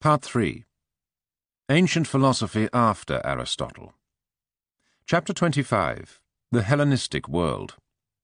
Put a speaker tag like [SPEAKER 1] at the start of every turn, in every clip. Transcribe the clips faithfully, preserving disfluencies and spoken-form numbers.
[SPEAKER 1] Part three. Ancient Philosophy After Aristotle. Chapter twenty-five. The Hellenistic World.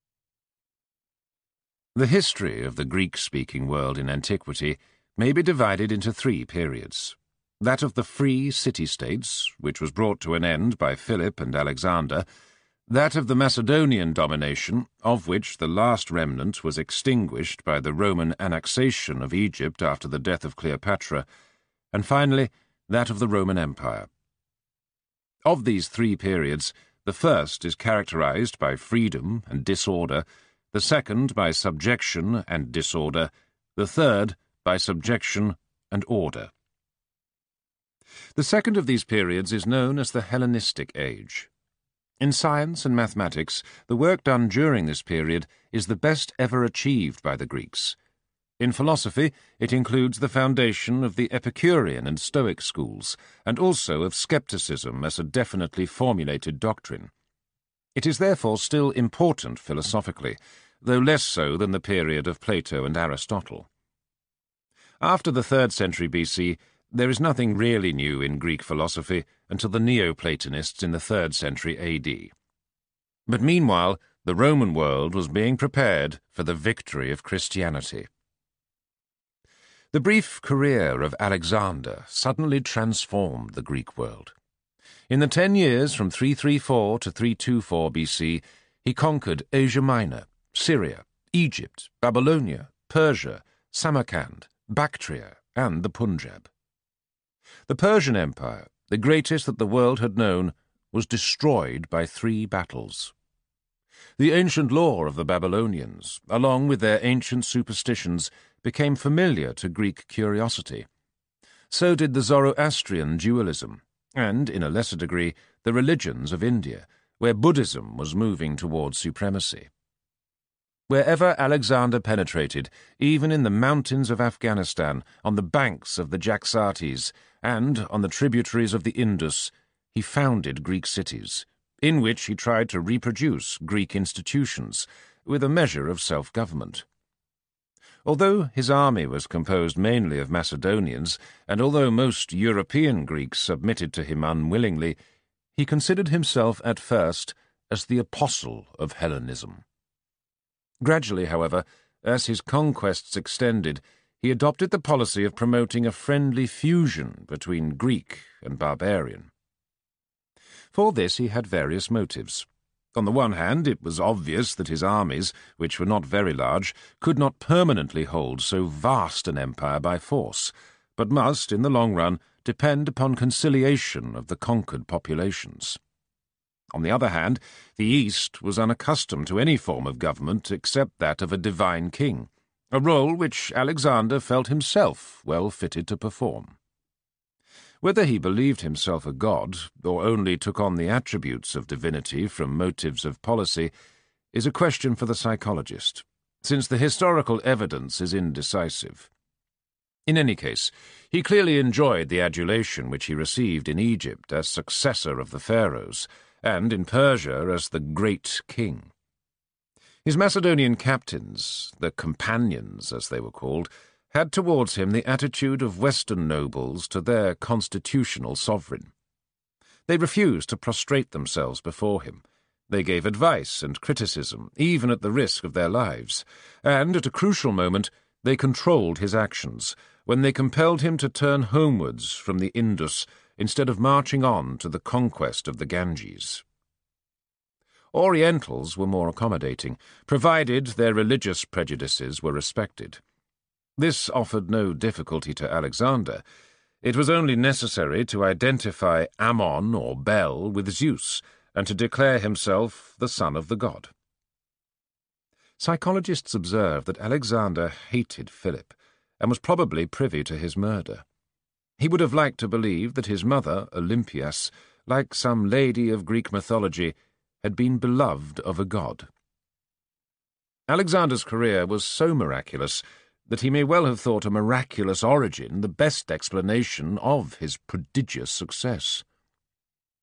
[SPEAKER 1] The history of the Greek-speaking world in antiquity may be divided into three periods. That of the free city-states, which was brought to an end by Philip and Alexander; that of the Macedonian domination, of which the last remnant was extinguished by the Roman annexation of Egypt after the death of Cleopatra; and finally, that of the Roman Empire. Of these three periods, the first is characterized by freedom and disorder, the second by subjection and disorder, the third by subjection and order. The second of these periods is known as the Hellenistic Age. In science and mathematics, the work done during this period is the best ever achieved by the Greeks. In philosophy, it includes the foundation of the Epicurean and Stoic schools, and also of skepticism as a definitely formulated doctrine. It is therefore still important philosophically, though less so than the period of Plato and Aristotle. After the third century B C, there is nothing really new in Greek philosophy until the Neoplatonists in the third century A D. But meanwhile, the Roman world was being prepared for the victory of Christianity. The brief career of Alexander suddenly transformed the Greek world. In the ten years from three thirty-four to three twenty-four B C, he conquered Asia Minor, Syria, Egypt, Babylonia, Persia, Samarkand, Bactria, and the Punjab. The Persian Empire, the greatest that the world had known, was destroyed by three battles. The ancient lore of the Babylonians, along with their ancient superstitions, became familiar to Greek curiosity. So did the Zoroastrian dualism, and, in a lesser degree, the religions of India, where Buddhism was moving towards supremacy. Wherever Alexander penetrated, even in the mountains of Afghanistan, on the banks of the Jaxartes, and on the tributaries of the Indus, he founded Greek cities, in which he tried to reproduce Greek institutions, with a measure of self-government. Although his army was composed mainly of Macedonians, and although most European Greeks submitted to him unwillingly, he considered himself at first as the apostle of Hellenism. Gradually, however, as his conquests extended, he adopted the policy of promoting a friendly fusion between Greek and barbarian. For this he had various motives. On the one hand, it was obvious that his armies, which were not very large, could not permanently hold so vast an empire by force, but must, in the long run, depend upon conciliation of the conquered populations. On the other hand, the East was unaccustomed to any form of government except that of a divine king, a role which Alexander felt himself well fitted to perform. Whether he believed himself a god, or only took on the attributes of divinity from motives of policy, is a question for the psychologist, since the historical evidence is indecisive. In any case, he clearly enjoyed the adulation which he received in Egypt as successor of the pharaohs, and in Persia as the great king. His Macedonian captains, the companions as they were called, had towards him the attitude of Western nobles to their constitutional sovereign. They refused to prostrate themselves before him. They gave advice and criticism, even at the risk of their lives, and at a crucial moment they controlled his actions, when they compelled him to turn homewards from the Indus instead of marching on to the conquest of the Ganges. Orientals were more accommodating, provided their religious prejudices were respected. This offered no difficulty to Alexander. It was only necessary to identify Ammon or Bel with Zeus, and to declare himself the son of the god. Psychologists observe that Alexander hated Philip, and was probably privy to his murder. He would have liked to believe that his mother, Olympias, like some lady of Greek mythology, had been beloved of a god. Alexander's career was so miraculous that he may well have thought a miraculous origin the best explanation of his prodigious success.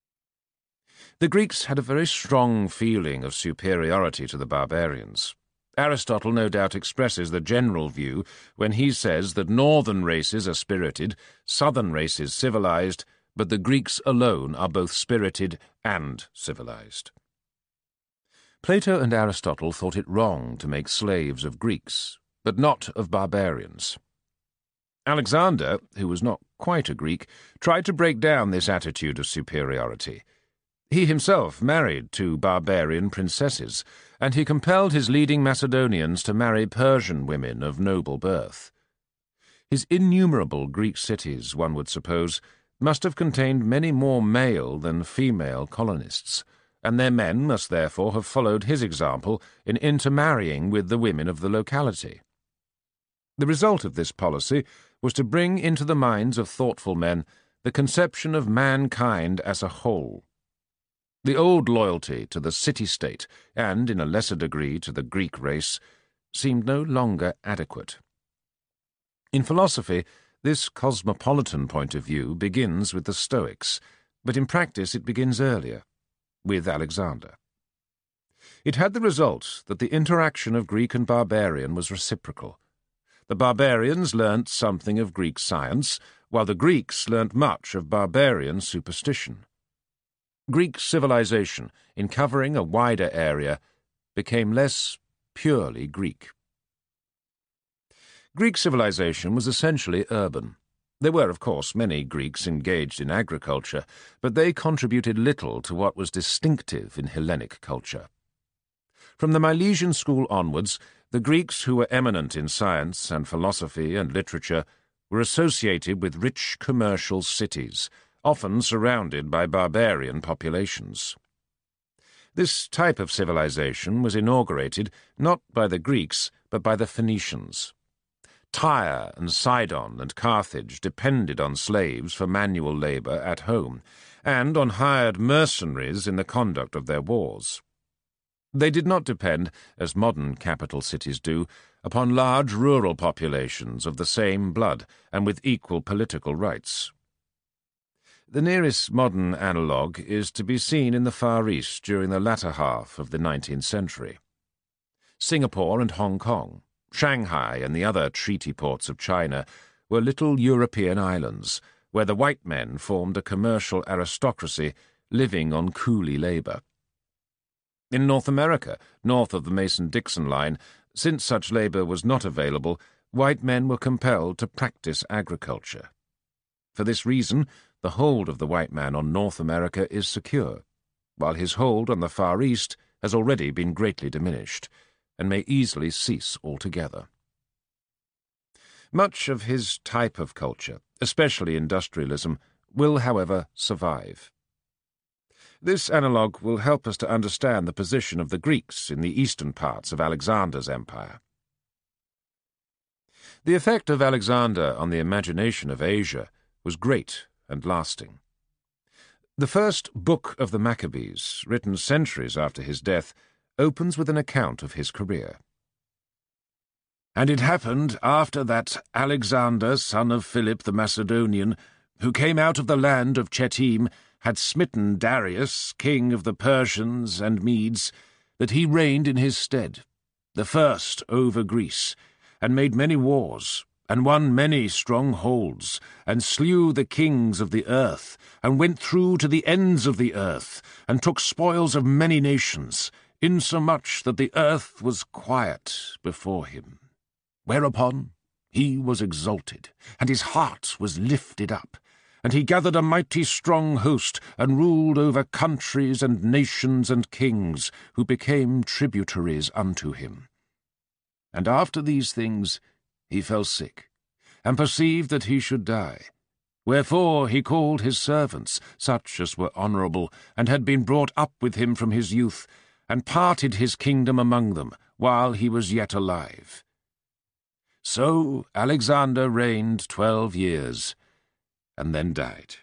[SPEAKER 1] The Greeks had a very strong feeling of superiority to the barbarians. Aristotle no doubt expresses the general view when he says that northern races are spirited, southern races civilized, but the Greeks alone are both spirited and civilized. Plato and Aristotle thought it wrong to make slaves of Greeks, but not of barbarians. Alexander, who was not quite a Greek, tried to break down this attitude of superiority. He himself married two barbarian princesses, and he compelled his leading Macedonians to marry Persian women of noble birth. His innumerable Greek cities, one would suppose, must have contained many more male than female colonists, and their men must therefore have followed his example in intermarrying with the women of the locality. The result of this policy was to bring into the minds of thoughtful men the conception of mankind as a whole. The old loyalty to the city-state, and, in a lesser degree, to the Greek race, seemed no longer adequate. In philosophy, this cosmopolitan point of view begins with the Stoics, but in practice it begins earlier, with Alexander. It had the result that the interaction of Greek and barbarian was reciprocal. The barbarians learnt something of Greek science, while the Greeks learnt much of barbarian superstition. Greek civilization, in covering a wider area, became less purely Greek. Greek civilization was essentially urban. There were, of course, many Greeks engaged in agriculture, but they contributed little to what was distinctive in Hellenic culture. From the Milesian school onwards, the Greeks who were eminent in science and philosophy and literature were associated with rich commercial cities, often surrounded by barbarian populations. This type of civilization was inaugurated not by the Greeks, but by the Phoenicians. Tyre and Sidon and Carthage depended on slaves for manual labour at home, and on hired mercenaries in the conduct of their wars. They did not depend, as modern capital cities do, upon large rural populations of the same blood and with equal political rights. The nearest modern analogue is to be seen in the Far East during the latter half of the nineteenth century. Singapore and Hong Kong, Shanghai and the other treaty ports of China were little European islands, where the white men formed a commercial aristocracy living on coolie labour. In North America, north of the Mason-Dixon line, since such labour was not available, white men were compelled to practice agriculture. For this reason, the hold of the white man on North America is secure, while his hold on the Far East has already been greatly diminished, and may easily cease altogether. Much of his type of culture, especially industrialism, will, however, survive. This analogue will help us to understand the position of the Greeks in the eastern parts of Alexander's empire. The effect of Alexander on the imagination of Asia was great and lasting. The first book of the Maccabees, written centuries after his death, opens with an account of his career. And it happened after that Alexander, son of Philip the Macedonian, who came out of the land of Chetim, had smitten Darius, king of the Persians and Medes, that he reigned in his stead, the first over Greece, and made many wars, and won many strongholds, and slew the kings of the earth, and went through to the ends of the earth, and took spoils of many nations, insomuch that the earth was quiet before him. Whereupon he was exalted, and his heart was lifted up, and he gathered a mighty strong host, and ruled over countries and nations and kings, who became tributaries unto him. And after these things he fell sick, and perceived that he should die. Wherefore he called his servants, such as were honourable, and had been brought up with him from his youth, and parted his kingdom among them, while he was yet alive. So Alexander reigned twelve years, and then died.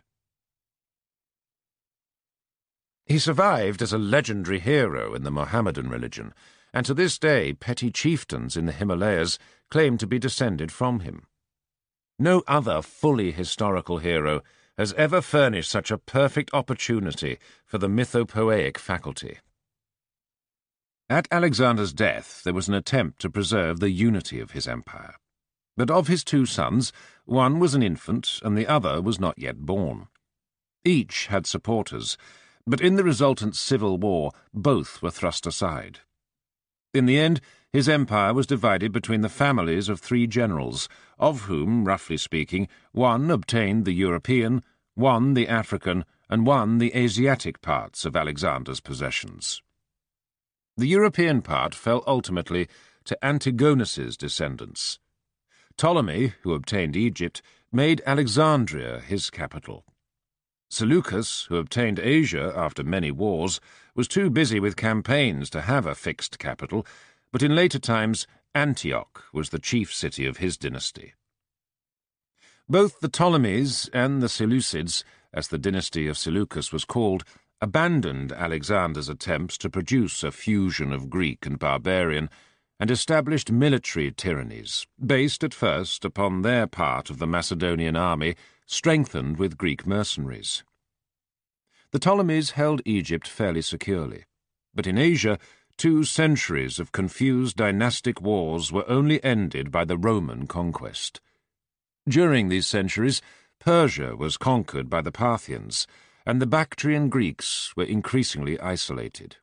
[SPEAKER 1] He survived as a legendary hero in the Mohammedan religion, and to this day petty chieftains in the Himalayas claim to be descended from him. No other fully historical hero has ever furnished such a perfect opportunity for the mythopoeic faculty. At Alexander's death, there was an attempt to preserve the unity of his empire. But of his two sons, one was an infant and the other was not yet born. Each had supporters, but in the resultant civil war, both were thrust aside. In the end, his empire was divided between the families of three generals, of whom, roughly speaking, one obtained the European, one the African, and one the Asiatic parts of Alexander's possessions. The European part fell ultimately to Antigonus's descendants. Ptolemy, who obtained Egypt, made Alexandria his capital. Seleucus, who obtained Asia after many wars, was too busy with campaigns to have a fixed capital, but in later times Antioch was the chief city of his dynasty. Both the Ptolemies and the Seleucids, as the dynasty of Seleucus was called, abandoned Alexander's attempts to produce a fusion of Greek and barbarian, and established military tyrannies, based at first upon their part of the Macedonian army, strengthened with Greek mercenaries. The Ptolemies held Egypt fairly securely, but in Asia, two centuries of confused dynastic wars were only ended by the Roman conquest. During these centuries, Persia was conquered by the Parthians, and the Bactrian Greeks were increasingly isolated.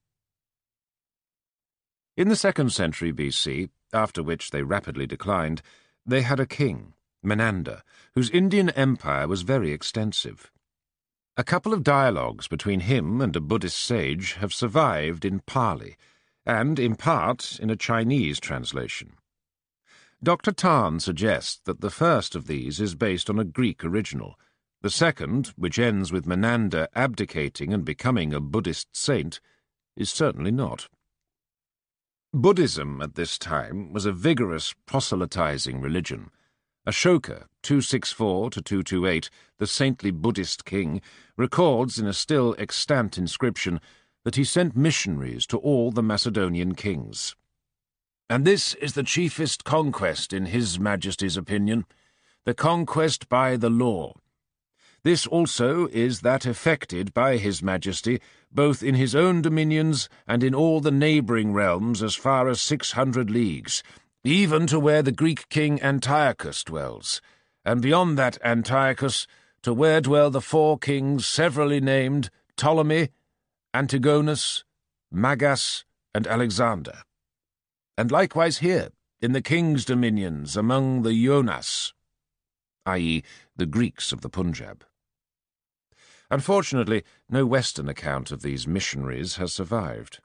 [SPEAKER 1] In the second century B C, after which they rapidly declined, they had a king, Menander, whose Indian empire was very extensive. A couple of dialogues between him and a Buddhist sage have survived in Pali, and, in part, in a Chinese translation. Doctor Tan suggests that the first of these is based on a Greek original. The second, which ends with Menander abdicating and becoming a Buddhist saint, is certainly not. Buddhism at this time was a vigorous proselytizing religion. Ashoka, two sixty-four to two twenty-eight, the saintly Buddhist king, records in a still extant inscription that he sent missionaries to all the Macedonian kings. And this is the chiefest conquest in his Majesty's opinion, the conquest by the law. This also is that effected by his Majesty, both in his own dominions and in all the neighbouring realms as far as six hundred leagues, even to where the Greek king Antiochus dwells, and beyond that Antiochus to where dwell the four kings severally named Ptolemy, Antigonus, Magas, and Alexander. And likewise here, in the king's dominions among the Ionas, that is, the Greeks of the Punjab. Unfortunately, no Western account of these missionaries has survived.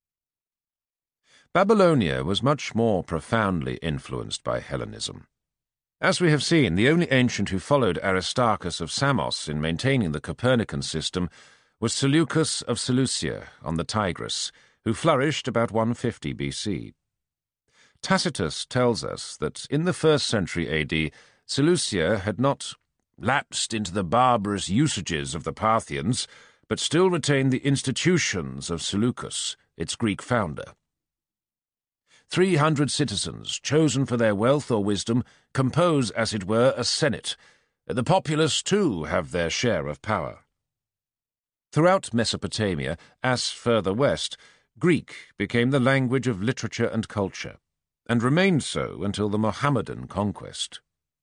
[SPEAKER 1] Babylonia was much more profoundly influenced by Hellenism. As we have seen, the only ancient who followed Aristarchus of Samos in maintaining the Copernican system was Seleucus of Seleucia on the Tigris, who flourished about one fifty B C. Tacitus tells us that in the first century A D, Seleucia had not lapsed into the barbarous usages of the Parthians, but still retained the institutions of Seleucus, its Greek founder. Three hundred citizens, chosen for their wealth or wisdom, compose, as it were, a senate. The populace, too, have their share of power. Throughout Mesopotamia, as further west, Greek became the language of literature and culture, and remained so until the Mohammedan conquest.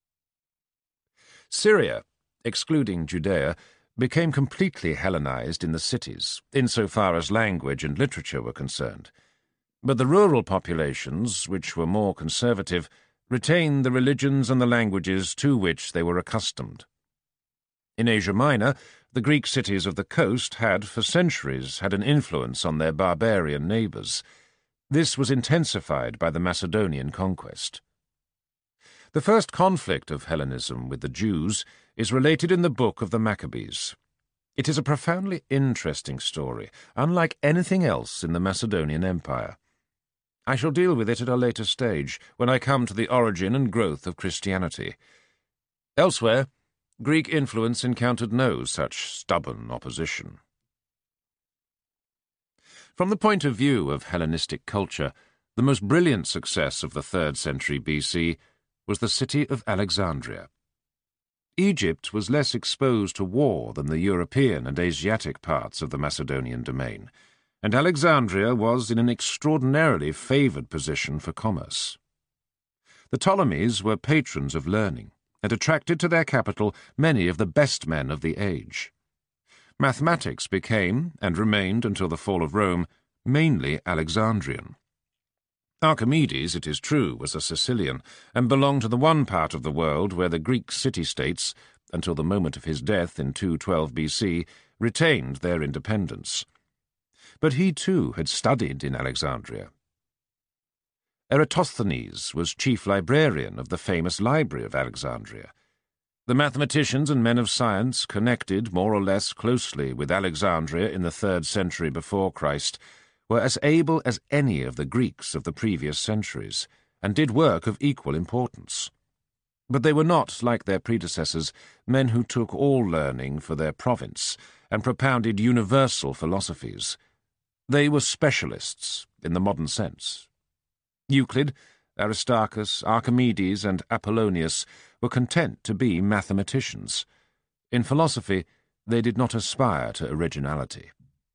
[SPEAKER 1] Syria, excluding Judea, became completely Hellenized in the cities, insofar as language and literature were concerned. But the rural populations, which were more conservative, retained the religions and the languages to which they were accustomed. In Asia Minor, the Greek cities of the coast had, for centuries, had an influence on their barbarian neighbours. This was intensified by the Macedonian conquest. The first conflict of Hellenism with the Jews is related in the Book of the Maccabees. It is a profoundly interesting story, unlike anything else in the Macedonian Empire. I shall deal with it at a later stage, when I come to the origin and growth of Christianity. Elsewhere, Greek influence encountered no such stubborn opposition. From the point of view of Hellenistic culture, the most brilliant success of the third century B C was the city of Alexandria. Egypt was less exposed to war than the European and Asiatic parts of the Macedonian domain, and Alexandria was in an extraordinarily favoured position for commerce. The Ptolemies were patrons of learning, and attracted to their capital many of the best men of the age. Mathematics became, and remained until the fall of Rome, mainly Alexandrian. Archimedes, it is true, was a Sicilian, and belonged to the one part of the world where the Greek city-states, until the moment of his death in two twelve B C, retained their independence. But he too had studied in Alexandria. Eratosthenes was chief librarian of the famous Library of Alexandria. The mathematicians and men of science connected more or less closely with Alexandria in the third century before Christ were as able as any of the Greeks of the previous centuries, and did work of equal importance. But they were not, like their predecessors, men who took all learning for their province and propounded universal philosophies. They were specialists, in the modern sense. Euclid, Aristarchus, Archimedes, and Apollonius were content to be mathematicians. In philosophy, they did not aspire to originality.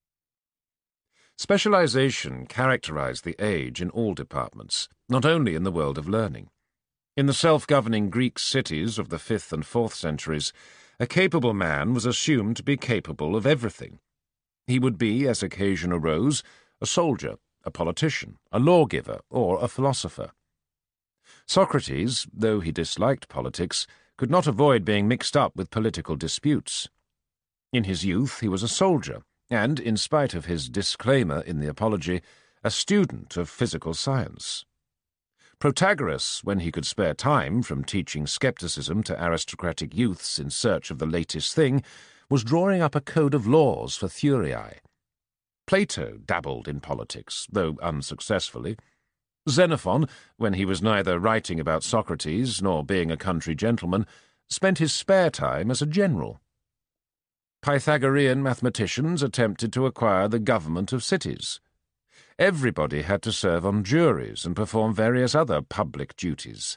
[SPEAKER 1] Specialization characterized the age in all departments, not only in the world of learning. In the self-governing Greek cities of the fifth and fourth centuries, a capable man was assumed to be capable of everything. He would be, as occasion arose, a soldier, a politician, a lawgiver, or a philosopher. Socrates, though he disliked politics, could not avoid being mixed up with political disputes. In his youth he was a soldier, and, in spite of his disclaimer in the Apology, a student of physical science. Protagoras, when he could spare time from teaching skepticism to aristocratic youths in search of the latest thing, was drawing up a code of laws for Thuriae. Plato dabbled in politics, though unsuccessfully. Xenophon, when he was neither writing about Socrates nor being a country gentleman, spent his spare time as a general. Pythagorean mathematicians attempted to acquire the government of cities. Everybody had to serve on juries and perform various other public duties.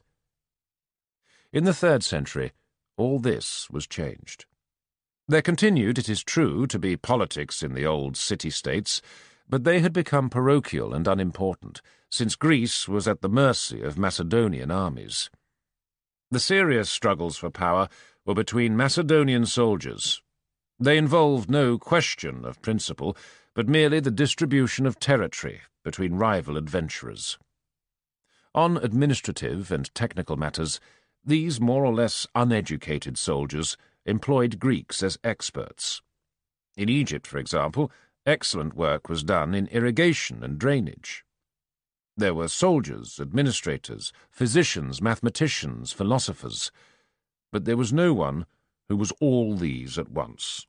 [SPEAKER 1] In the third century, all this was changed. There continued, it is true, to be politics in the old city-states, but they had become parochial and unimportant, since Greece was at the mercy of Macedonian armies. The serious struggles for power were between Macedonian soldiers. They involved no question of principle, but merely the distribution of territory between rival adventurers. On administrative and technical matters, these more or less uneducated soldiers employed Greeks as experts. In Egypt, for example, excellent work was done in irrigation and drainage. There were soldiers, administrators, physicians, mathematicians, philosophers, but there was no one who was all these at once.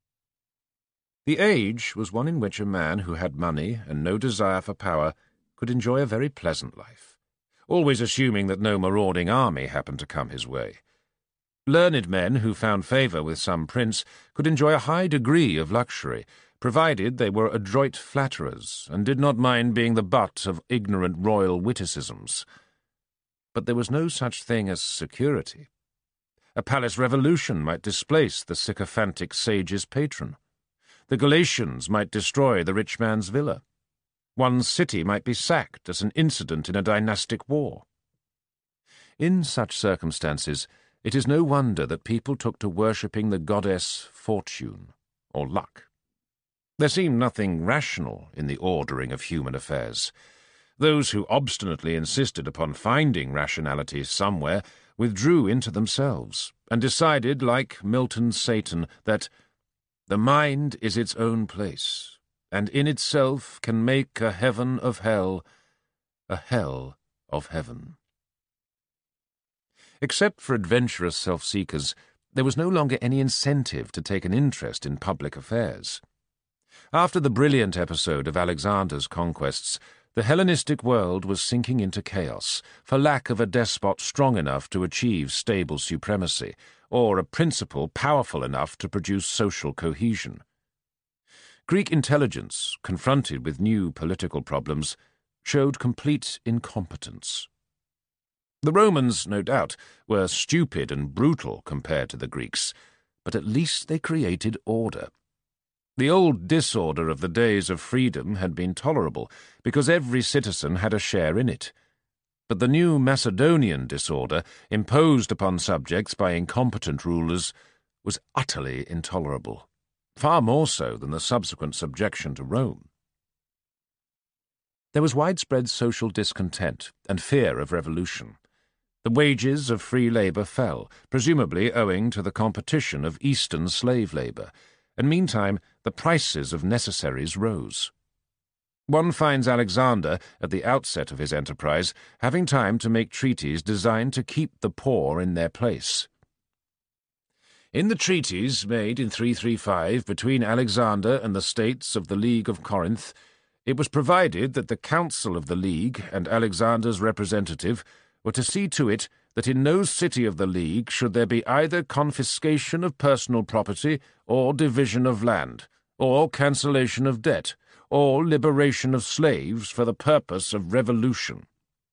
[SPEAKER 1] The age was one in which a man who had money and no desire for power could enjoy a very pleasant life, always assuming that no marauding army happened to come his way. Learned men who found favour with some prince could enjoy a high degree of luxury, provided they were adroit flatterers and did not mind being the butt of ignorant royal witticisms. But there was no such thing as security. A palace revolution might displace the sycophantic sage's patron. The Galatians might destroy the rich man's villa. One city might be sacked as an incident in a dynastic war. In such circumstances, it is no wonder that people took to worshipping the goddess Fortune, or Luck. There seemed nothing rational in the ordering of human affairs. Those who obstinately insisted upon finding rationality somewhere withdrew into themselves, and decided, like Milton's Satan, that the mind is its own place, and in itself can make a heaven of hell, a hell of heaven. Except for adventurous self-seekers, there was no longer any incentive to take an interest in public affairs. After the brilliant episode of Alexander's conquests, the Hellenistic world was sinking into chaos for lack of a despot strong enough to achieve stable supremacy, or a principle powerful enough to produce social cohesion. Greek intelligence, confronted with new political problems, showed complete incompetence. The Romans, no doubt, were stupid and brutal compared to the Greeks, but at least they created order. The old disorder of the days of freedom had been tolerable, because every citizen had a share in it. But the new Macedonian disorder, imposed upon subjects by incompetent rulers, was utterly intolerable, far more so than the subsequent subjection to Rome. There was widespread social discontent and fear of revolution. The wages of free labour fell, presumably owing to the competition of Eastern slave labour, and meantime the prices of necessaries rose. One finds Alexander, at the outset of his enterprise, having time to make treaties designed to keep the poor in their place. In the treaties made in three thirty-five between Alexander and the states of the League of Corinth, it was provided that the council of the League and Alexander's representative were to see to it that in no city of the League should there be either confiscation of personal property, or division of land, or cancellation of debt, or liberation of slaves for the purpose of revolution.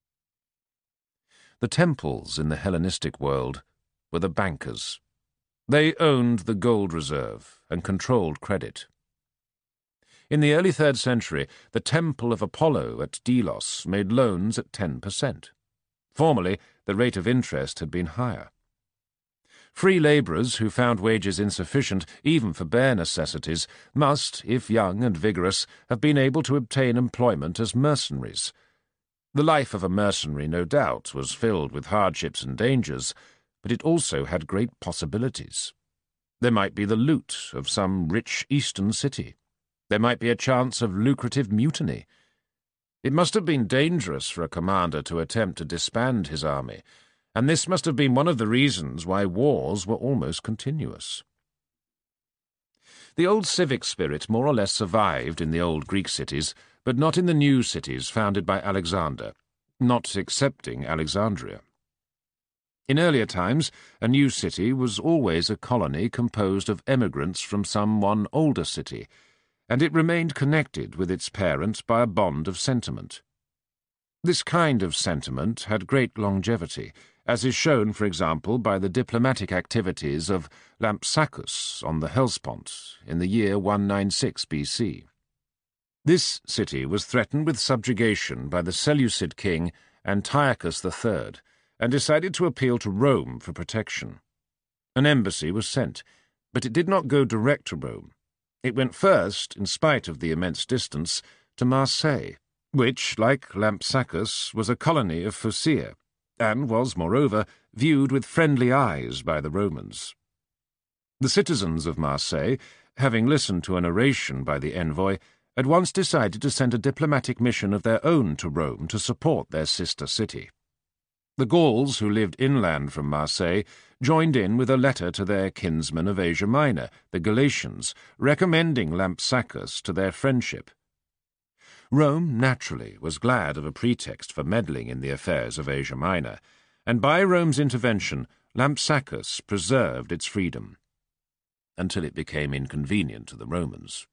[SPEAKER 1] The temples in the Hellenistic world were the bankers. They owned the gold reserve and controlled credit. In the early third century, the Temple of Apollo at Delos made loans at ten percent. Formerly, the rate of interest had been higher. Free labourers who found wages insufficient even for bare necessities must, if young and vigorous, have been able to obtain employment as mercenaries. The life of a mercenary, no doubt, was filled with hardships and dangers, but it also had great possibilities. There might be the loot of some rich eastern city. There might be a chance of lucrative mutiny. It must have been dangerous for a commander to attempt to disband his army, and this must have been one of the reasons why wars were almost continuous. The old civic spirit more or less survived in the old Greek cities, but not in the new cities founded by Alexander, not excepting Alexandria. In earlier times, a new city was always a colony composed of emigrants from some one older city, and it remained connected with its parent by a bond of sentiment. This kind of sentiment had great longevity, as is shown, for example, by the diplomatic activities of Lampsacus on the Hellespont in the year one ninety-six B C. This city was threatened with subjugation by the Seleucid king Antiochus the Third, and decided to appeal to Rome for protection. An embassy was sent, but it did not go direct to Rome. It went first, in spite of the immense distance, to Marseille, which, like Lampsacus, was a colony of Phocea, and was, moreover, viewed with friendly eyes by the Romans. The citizens of Marseille, having listened to an oration by the envoy, at once decided to send a diplomatic mission of their own to Rome to support their sister city. The Gauls who lived inland from Marseille joined in with a letter to their kinsmen of Asia Minor, the Galatians, recommending Lampsacus to their friendship. Rome, naturally, was glad of a pretext for meddling in the affairs of Asia Minor, and by Rome's intervention Lampsacus preserved its freedom, until it became inconvenient to the Romans.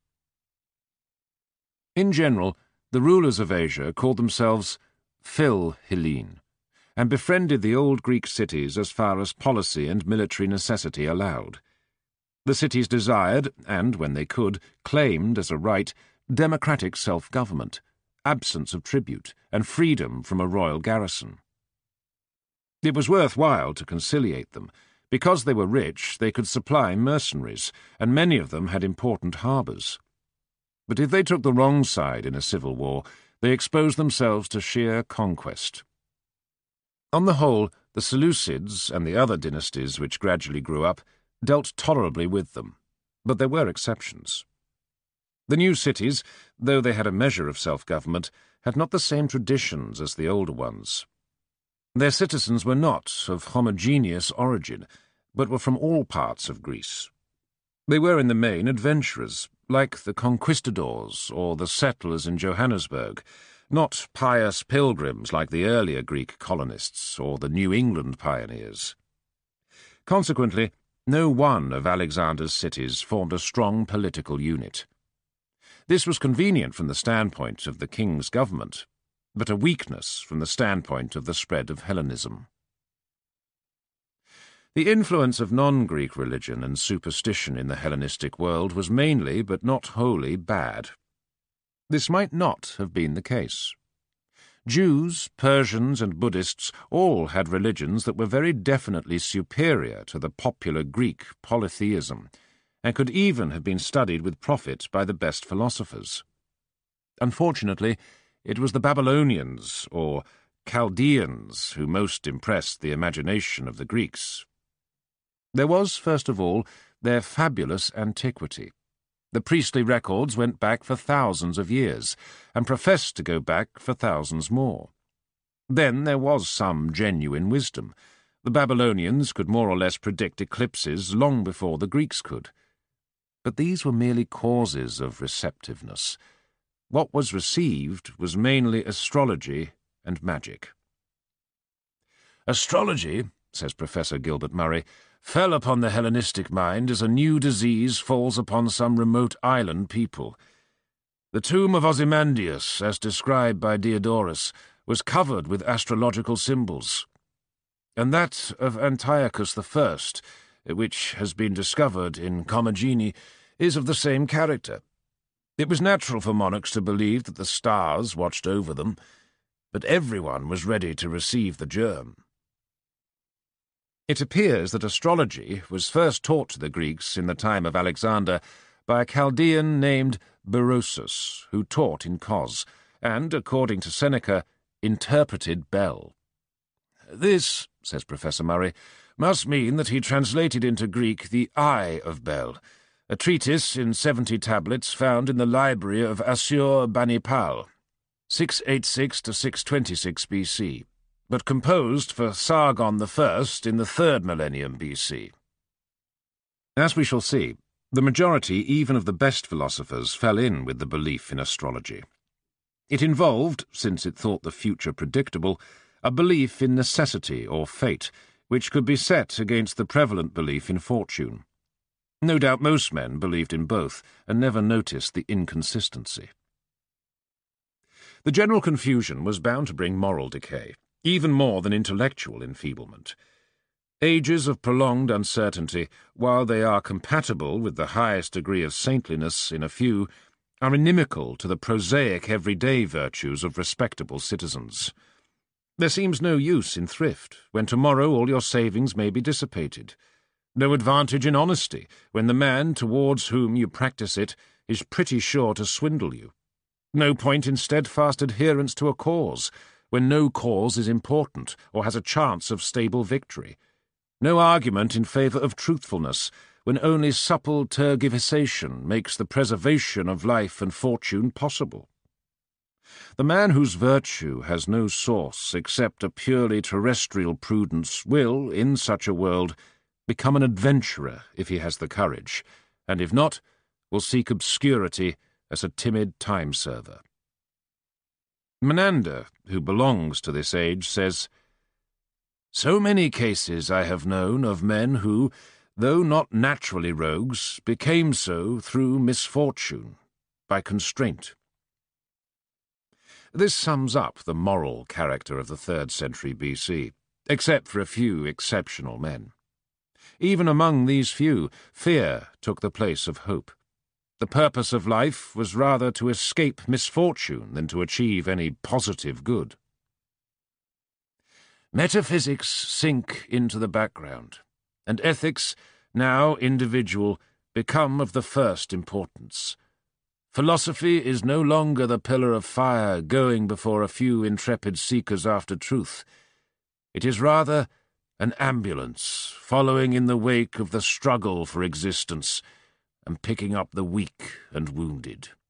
[SPEAKER 1] In general, the rulers of Asia called themselves Phil-Hellene, and befriended the old Greek cities as far as policy and military necessity allowed. The cities desired, and, when they could, claimed as a right, democratic self-government, absence of tribute, and freedom from a royal garrison. It was worthwhile to conciliate them. Because they were rich, they could supply mercenaries, and many of them had important harbours. But if they took the wrong side in a civil war, they exposed themselves to sheer conquest. On the whole, the Seleucids and the other dynasties which gradually grew up dealt tolerably with them, but there were exceptions. The new cities, though they had a measure of self-government, had not the same traditions as the older ones. Their citizens were not of homogeneous origin, but were from all parts of Greece. They were in the main adventurers, like the conquistadors or the settlers in Johannesburg, not pious pilgrims like the earlier Greek colonists or the New England pioneers. Consequently, no one of Alexander's cities formed a strong political unit. This was convenient from the standpoint of the king's government, but a weakness from the standpoint of the spread of Hellenism. The influence of non-Greek religion and superstition in the Hellenistic world was mainly, but not wholly, bad. This might not have been the case. Jews, Persians, and Buddhists all had religions that were very definitely superior to the popular Greek polytheism, and could even have been studied with profit by the best philosophers. Unfortunately, it was the Babylonians, or Chaldeans, who most impressed the imagination of the Greeks. There was, first of all, their fabulous antiquity. The priestly records went back for thousands of years, and professed to go back for thousands more. Then there was some genuine wisdom. The Babylonians could more or less predict eclipses long before the Greeks could. But these were merely causes of receptiveness. What was received was mainly astrology and magic. Astrology, says Professor Gilbert Murray, fell upon the Hellenistic mind as a new disease falls upon some remote island people. The tomb of Ozymandias, as described by Diodorus, was covered with astrological symbols, and that of Antiochus the First, which has been discovered in Commagene, is of the same character. It was natural for monarchs to believe that the stars watched over them, but everyone was ready to receive the germ. It appears that astrology was first taught to the Greeks in the time of Alexander by a Chaldean named Berosus, who taught in Kos, and, according to Seneca, interpreted Bel. This, says Professor Murray, must mean that he translated into Greek the Eye of Bel, a treatise in seventy tablets found in the library of Assur-banipal, six eighty-six to six twenty-six B C, but composed for Sargon the First in the third millennium B C. As we shall see, the majority even of the best philosophers fell in with the belief in astrology. It involved, since it thought the future predictable, a belief in necessity or fate, which could be set against the prevalent belief in fortune. No doubt most men believed in both, and never noticed the inconsistency. The general confusion was bound to bring moral decay, even more than intellectual enfeeblement. Ages of prolonged uncertainty, while they are compatible with the highest degree of saintliness in a few, are inimical to the prosaic everyday virtues of respectable citizens. There seems no use in thrift, when tomorrow all your savings may be dissipated. No advantage in honesty, when the man towards whom you practice it is pretty sure to swindle you. No point in steadfast adherence to a cause, when no cause is important or has a chance of stable victory. No argument in favour of truthfulness, when only supple tergiversation makes the preservation of life and fortune possible. The man whose virtue has no source except a purely terrestrial prudence will, in such a world, become an adventurer if he has the courage, and if not, will seek obscurity as a timid time-server. Menander, who belongs to this age, says, "So many cases I have known of men who, though not naturally rogues, became so through misfortune, by constraint." This sums up the moral character of the third century B C, except for a few exceptional men. Even among these few, fear took the place of hope. The purpose of life was rather to escape misfortune than to achieve any positive good. Metaphysics sink into the background, and ethics, now individual, become of the first importance. Philosophy is no longer the pillar of fire going before a few intrepid seekers after truth. It is rather an ambulance following in the wake of the struggle for existence and picking up the weak and wounded.